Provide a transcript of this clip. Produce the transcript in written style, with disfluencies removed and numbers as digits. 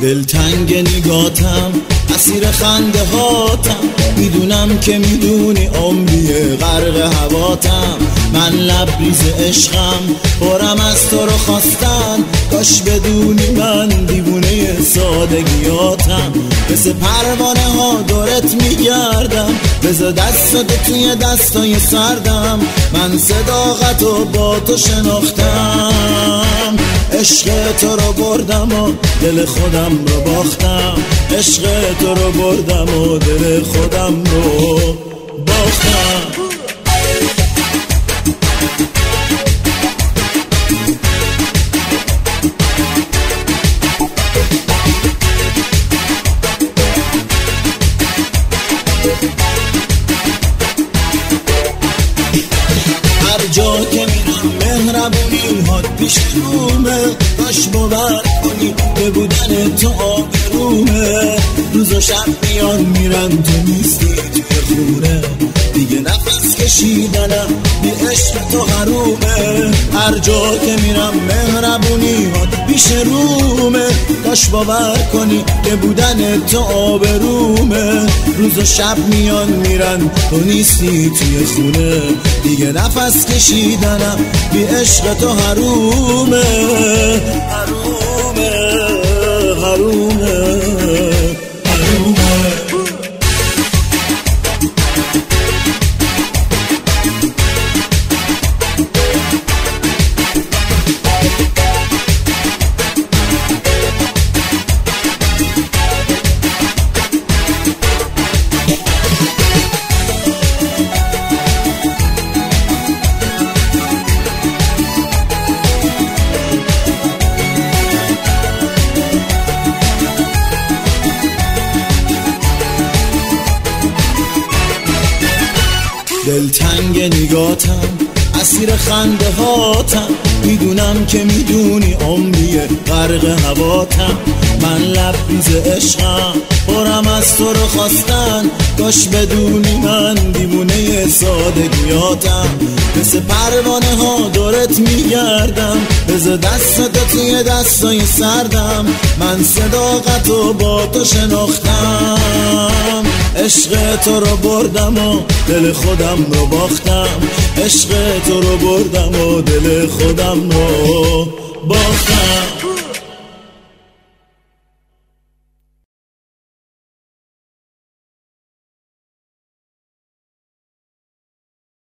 دلتنگ نگاتم، اسیر خنده هاتم، میدونم که میدونی عمریه غرق هواتم. من لبریز عشقم، پرم از تو رو خواستن، کاش بدونی من دیوونه سادگیاتم. مثل پروانه ها دورت میگردم، بذار دستات توی دستای سردم. من صداقتو با تو شناختم، عشق تو رو بردم و دل خودم رو باختم. عشق تو رو بردم و دل خودم رو باختم. هر جا که میرم مهربونی هات پیش رومه، کاش باور کنی به بودن تو آبرومه. روز و شب میان میرن تو نیستی توی خونه، دیگه نفس کشیدنم بی عشق تو حرومه. هر جا که میرم مهربونی هات پیش رومه، کاش باور کنی که بودن تو آبرومه. روز و شب میان میرن تو نیستی توی خونه، دیگه نفس کشیدنم بی عشق تو حرومه. حرومه حرومه حرومه. دلتنگ نگاتم، اسیر خنده هاتم، میدونم که میدونی عمریه غرق هواتم. من لبریز عشقم، پرم از تو رو خواستن، کاش بدونی من دیوونه سادگیاتم. مثل پروانه ها دورت میگردم، بذار دستات توی دستای سردم. من صداقتو با تو شناختم، عشق تو رو بردم و دل خودم رو باختم. عشق تو رو بردم و دل خودم رو باختم.